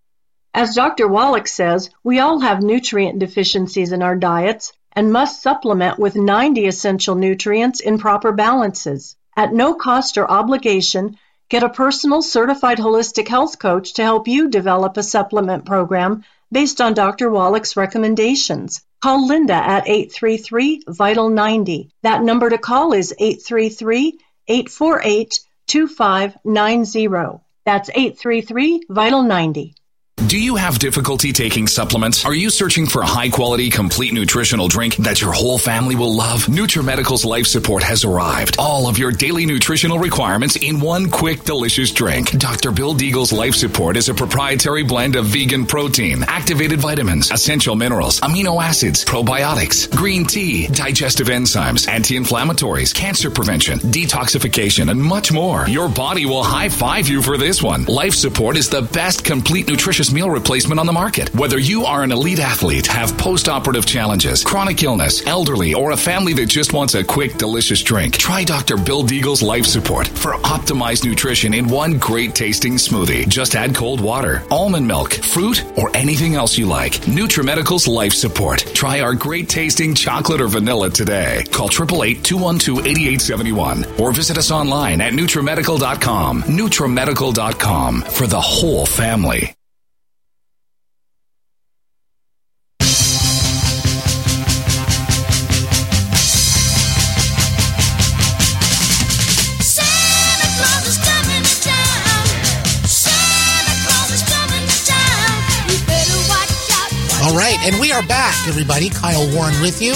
As Doctor Wallach says, we all have nutrient deficiencies in our diets and must supplement with ninety essential nutrients in proper balances. At no cost or obligation, get a personal certified holistic health coach to help you develop a supplement program based on Doctor Wallach's recommendations. Call Linda at eight three three, vital ninety. That number to call is eight three three, eight four eight, two five nine zero. That's eight three three, vital ninety. Do you have difficulty taking supplements? Are you searching for a high-quality, complete nutritional drink that your whole family will love? NutriMedical's Life Support has arrived. All of your daily nutritional requirements in one quick, delicious drink. Doctor Bill Deagle's Life Support is a proprietary blend of vegan protein, activated vitamins, essential minerals, amino acids, probiotics, green tea, digestive enzymes, anti-inflammatories, cancer prevention, detoxification, and much more. Your body will high-five you for this one. Life Support is the best complete nutritious meal replacement on the market. Whether you are an elite athlete, have post-operative challenges, chronic illness, elderly, or a family that just wants a quick, delicious drink, try Doctor Bill Deagle's Life Support for optimized nutrition in one great tasting smoothie. Just add cold water, almond milk, fruit, or anything else you like. NutriMedical's Life Support. Try our great tasting chocolate or vanilla today. Call eight eight eight, two one two, eight eight seven one or visit us online at NutriMedical dot com. NutriMedical dot com for the whole family. All right, and we are back, everybody. Kyle Warren with you.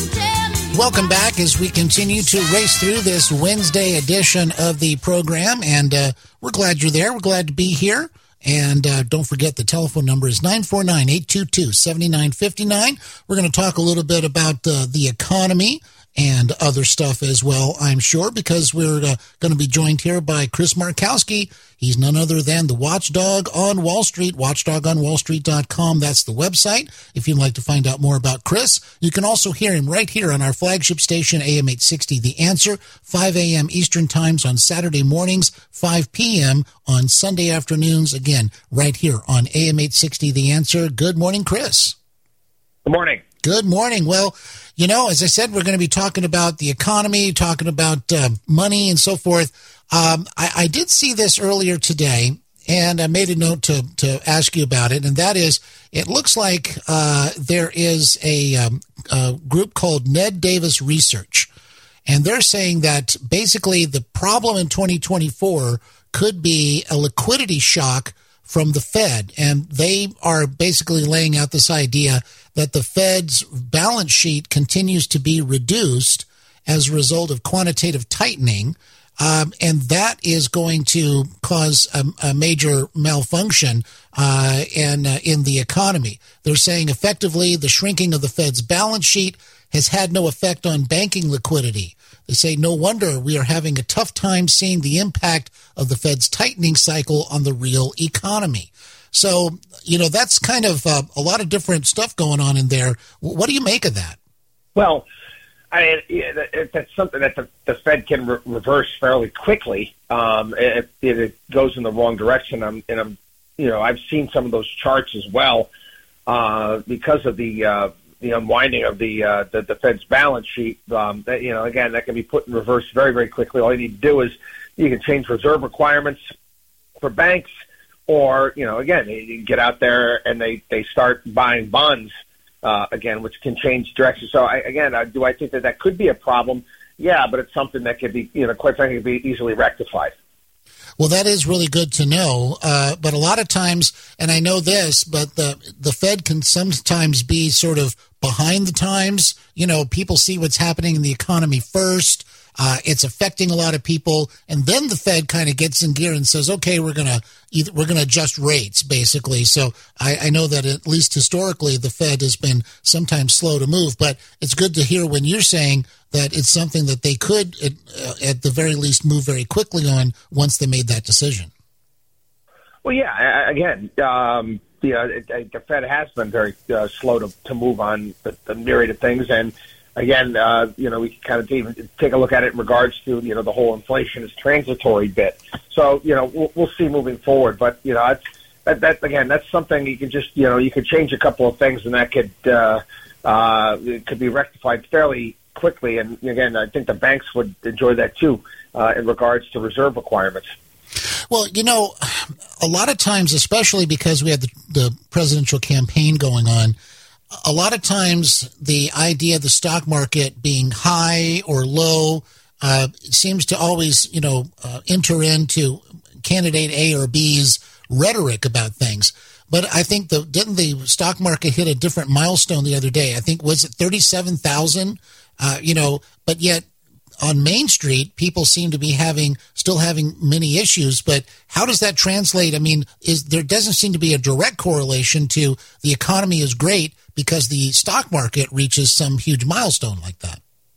Welcome back as we continue to race through this Wednesday edition of the program, and uh, we're glad you're there. We're glad to be here. And uh, don't forget the telephone number is nine four nine, eight two two, seven nine five nine. We're going to talk a little bit about uh, the economy and other stuff as well, I'm sure, because we're uh, going to be joined here by Chris Markowski. He's none other than the Watchdog on Wall Street, watchdog on wall street dot com. That's the website if you'd like to find out more about Chris. You can also hear him right here on our flagship station, A M eight sixty The Answer, five a.m. Eastern Times on Saturday mornings, five p.m. on Sunday afternoons, again, right here on A M eight sixty The Answer. Good morning, Chris. Good morning. Good morning. Well, you know, as I said, we're going to be talking about the economy, talking about uh, money and so forth. Um, I, I did see this earlier today, and I made a note to, to ask you about it, and that is, it looks like uh, there is a, um, a group called Ned Davis Research, and they're saying that basically the problem in twenty twenty-four could be a liquidity shock from the Fed, and they are basically laying out this idea that the Fed's balance sheet continues to be reduced as a result of quantitative tightening, um, and that is going to cause a, a major malfunction uh, in, uh, in the economy. They're saying effectively the shrinking of the Fed's balance sheet has had no effect on banking liquidity. They say no wonder we are having a tough time seeing the impact of the Fed's tightening cycle on the real economy. So, you know, that's kind of uh, a lot of different stuff going on in there. What do you make of that? Well, I mean, that's something that the, the Fed can re- reverse fairly quickly um, if, if it goes in the wrong direction. I'm, and I'm, you know, I've seen some of those charts as well uh, because of the uh, the unwinding of the, uh, the the Fed's balance sheet. Um, that, you know, again, that can be put in reverse very, very quickly. All you need to do is you can change reserve requirements for banks, or, you know, again, they get out there and they, they start buying bonds, uh, again, which can change direction. So, I, again, uh, do I think that that could be a problem? Yeah, but it's something that could be, you know, quite frankly, be easily rectified. Well, that is really good to know. Uh, but a lot of times, and I know this, but the the Fed can sometimes be sort of behind the times. You know, people see what's happening in the economy first. Uh, it's affecting a lot of people, and then the Fed kind of gets in gear and says, "Okay, we're gonna either, we're gonna adjust rates, basically." So I, I know that at least historically, the Fed has been sometimes slow to move. But it's good to hear when you're saying that it's something that they could, at, uh, at the very least, move very quickly on once they made that decision. Well, yeah. I, again, um, you know, it, it, the Fed has been very uh, slow to, to move on the, the myriad of things, and again, uh, you know, we can kind of even take a look at it in regards to, you know, the whole inflation is transitory bit. So, you know, we'll, we'll see moving forward. But, you know, it's, that, that, again, that's something you can just, you know, you could change a couple of things and that could, uh, uh, it could be rectified fairly quickly. And, again, I think the banks would enjoy that, too, uh, in regards to reserve requirements. Well, you know, a lot of times, especially because we had the, the presidential campaign going on, a lot of times the idea of the stock market being high or low uh, seems to always, you know, uh, enter into candidate A or B's rhetoric about things. But I think the didn't the stock market hit a different milestone the other day? I think, was it thirty-seven thousand? Uh, you know, but yet on Main Street, people seem to be having still having many issues. But how does that translate? I mean, is there doesn't seem to be a direct correlation to the economy is great because the stock market reaches some huge milestone like that.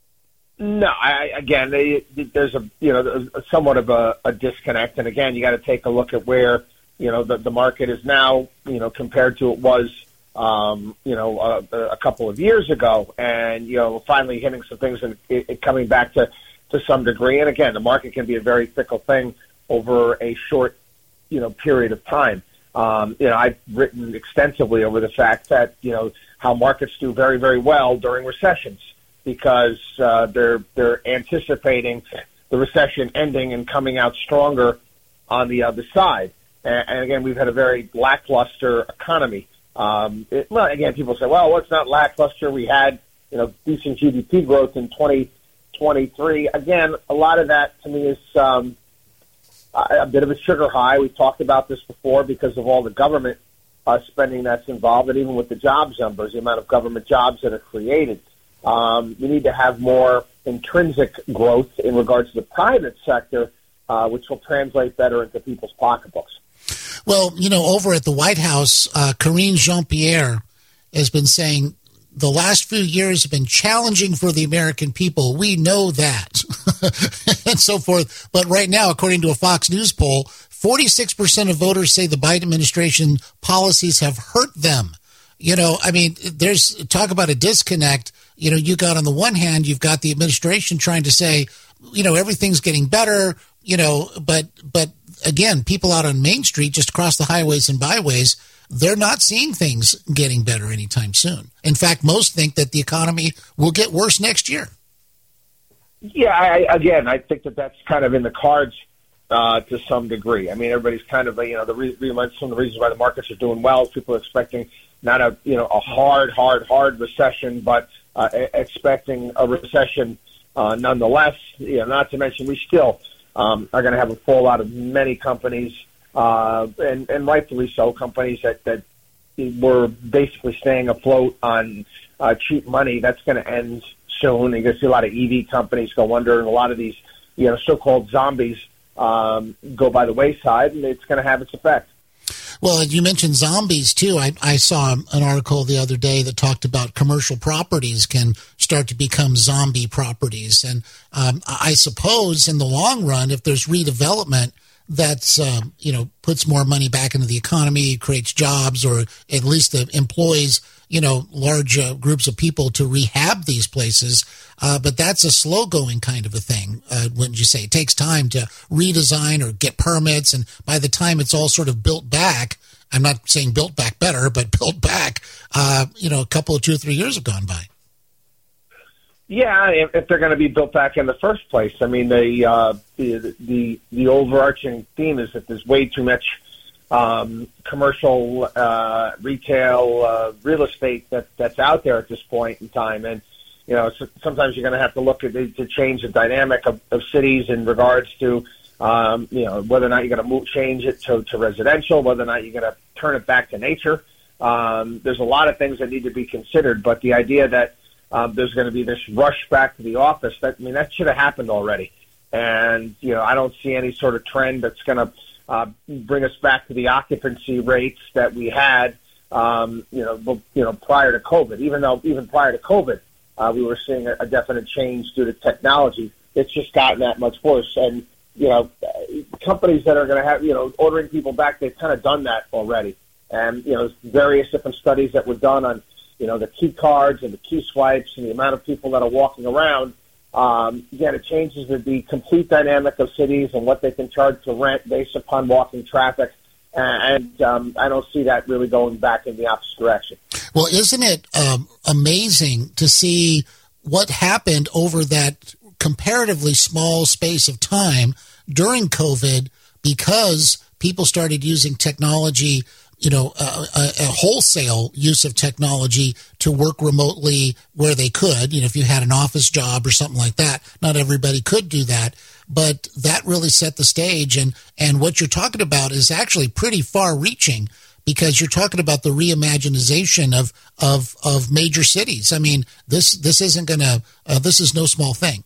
No, I, again, they, there's a you know somewhat of a, a disconnect, and again, you got to take a look at where you know the, the market is now, you know, compared to it was um, you know a, a couple of years ago, and you know finally hitting some things and it, it coming back to to some degree. And again, the market can be a very fickle thing over a short you know period of time. Um, you know, I've written extensively over the fact that, you know, how markets do very, very well during recessions because uh, they're they're anticipating the recession ending and coming out stronger on the other side. And, and again, we've had a very lackluster economy. Um, it, well, again, people say, well, well, it's not lackluster. We had, you know, decent G D P growth in twenty twenty-three. Again, a lot of that to me is um, a bit of a sugar high. We've talked about this before because of all the government uh, spending that's involved, and even with the jobs numbers, the amount of government jobs that are created. Um, we need to have more intrinsic growth in regards to the private sector, uh, which will translate better into people's pocketbooks. Well, you know, over at the White House, uh, Karine Jean-Pierre has been saying the last few years have been challenging for the American people. We know that, and so forth. But right now, according to a Fox News poll, forty-six percent of voters say the Biden administration policies have hurt them. You know, I mean, there's talk about a disconnect. You know, you got on the one hand, you've got the administration trying to say, you know, everything's getting better, you know, but but again, people out on Main Street, just across the highways and byways, they're not seeing things getting better anytime soon. In fact, most think that the economy will get worse next year. Yeah, I, again, I think that that's kind of in the cards uh, to some degree. I mean, everybody's kind of, you know, the re- some of the reasons why the markets are doing well, people are expecting not a, you know, a hard, hard, hard recession, but uh, expecting a recession uh, nonetheless. You know, not to mention we still um, are going to have a fallout of many companies. Uh, and, and rightfully so, companies that, that were basically staying afloat on uh, cheap money. That's going to end soon. You're going to see a lot of E V companies go under, and a lot of these, you know, so-called zombies um, go by the wayside, and it's going to have its effect. Well, you mentioned zombies, too. I, I saw an article the other day that talked about commercial properties can start to become zombie properties. And um, I suppose in the long run, if there's redevelopment, that's, um, you know, puts more money back into the economy, creates jobs, or at least the employs, you know, large uh, groups of people to rehab these places. Uh, but that's a slow-going kind of a thing, uh, wouldn't you say? It takes time to redesign or get permits, and by the time it's all sort of built back, I'm not saying built back better, but built back, uh, you know, a couple of two or three years have gone by. Yeah, if, if they're going to be built back in the first place. I mean, the, uh, the the the overarching theme is that there's way too much um, commercial, uh, retail, uh, real estate that, that's out there at this point in time. And, you know, so sometimes you're going to have to look at the, to change the dynamic of, of cities in regards to, um, you know, whether or not you're going to move, change it to, to residential, whether or not you're going to turn it back to nature. Um, there's a lot of things that need to be considered, but the idea that um, there's going to be this rush back to the office, that, I mean, that should have happened already. And, you know, I don't see any sort of trend that's going to uh, bring us back to the occupancy rates that we had, um, you know, you know, prior to COVID. Even though even prior to COVID, uh, we were seeing a, a definite change due to technology. It's just gotten that much worse. And, you know, companies that are going to have, you know, ordering people back, they've kind of done that already. And, you know, various different studies that were done on, you know, the key cards and the key swipes and the amount of people that are walking around. Um, again, it changes the, the complete dynamic of cities and what they can charge for rent based upon walking traffic. And um, I don't see that really going back in the opposite direction. Well, isn't it um, amazing to see what happened over that comparatively small space of time during COVID, because people started using technology, you know, a, a, a wholesale use of technology to work remotely where they could. You know, if you had an office job or something like that, not everybody could do that. But that really set the stage. And, and what you're talking about is actually pretty far reaching, because you're talking about the reimaginization of, of, of major cities. I mean, this, this isn't going to, uh, this is no small thing.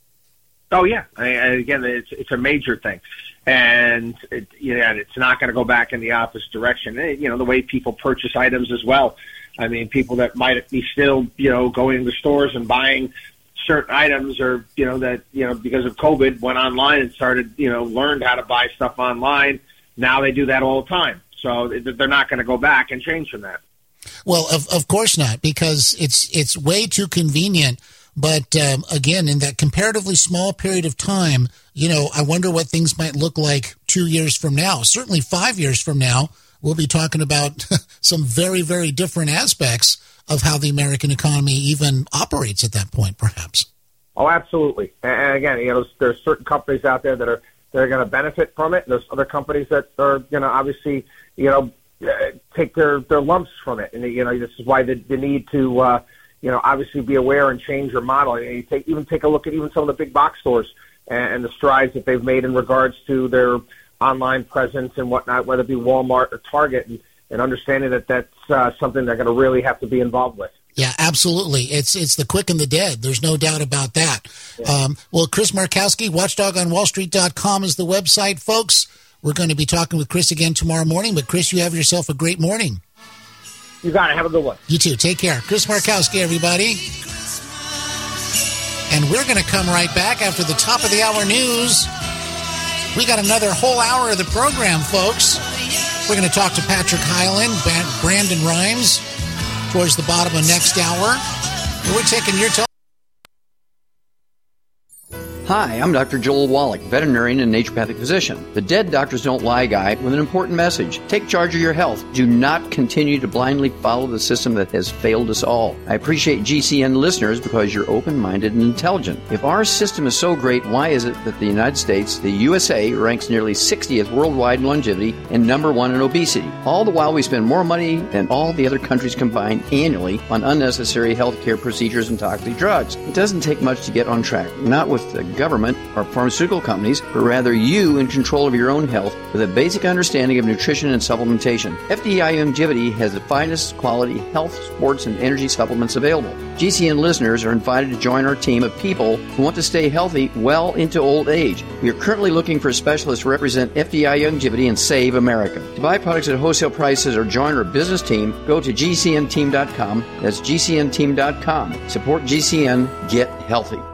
Oh, yeah. I, again, it's, it's a major thing. And, it, yeah, it's not going to go back in the opposite direction. You know, the way people purchase items as well. I mean, people that might be still, you know, going to stores and buying certain items, or, you know, that, you know, because of COVID went online and started, you know, learned how to buy stuff online. Now they do that all the time. So they're not going to go back and change from that. Well, of, of course not, because it's, it's way too convenient. But um, again, in that comparatively small period of time, you know, I wonder what things might look like two years from now. Certainly five years from now, we'll be talking about some very, very different aspects of how the American economy even operates at that point, perhaps. Oh, absolutely. And again, you know, there's certain companies out there that are that are going to benefit from it. And there's other companies that are going to obviously, you know, take their, their lumps from it. And, you know, this is why the, the need to, uh, you know, obviously be aware and change your model. And you take, even take a look at even some of the big box stores and, and the strides that they've made in regards to their online presence and whatnot, whether it be Walmart or Target, and, and understanding that that's uh, something they're going to really have to be involved with. Yeah, absolutely. It's it's the quick and the dead. There's no doubt about that. Yeah. Um, well, Chris Markowski, watchdog on wall street dot com is the website, folks. We're going to be talking with Chris again tomorrow morning. But, Chris, you have yourself a great morning. You got it. Have a good one. You too. Take care. Chris Markowski, everybody. And we're going to come right back after the top of the hour news. We got another whole hour of the program, folks. We're going to talk to Patrick Hyland, Brandon Rhymes, towards the bottom of next hour. We're taking your time. Hi, I'm Doctor Joel Wallach, veterinarian and naturopathic physician, the Dead Doctors Don't Lie guy with an important message. Take charge of your health. Do not continue to blindly follow the system that has failed us all. I appreciate G C N listeners because you're open-minded and intelligent. If our system is so great, why is it that the United States, the U S A, ranks nearly sixtieth worldwide in longevity and number one in obesity? All the while we spend more money than all the other countries combined annually on unnecessary healthcare procedures and toxic drugs. It doesn't take much to get on track, not with the government or pharmaceutical companies, but rather you in control of your own health with a basic understanding of nutrition and supplementation. F D I Longevity has the finest quality health, sports, and energy supplements available. G C N listeners are invited to join our team of people who want to stay healthy well into old age. We are currently looking for specialists to represent F D I Longevity and save America. To buy products at wholesale prices or join our business team, go to G C N team dot com. That's G C N team dot com. Support G C N. Get healthy.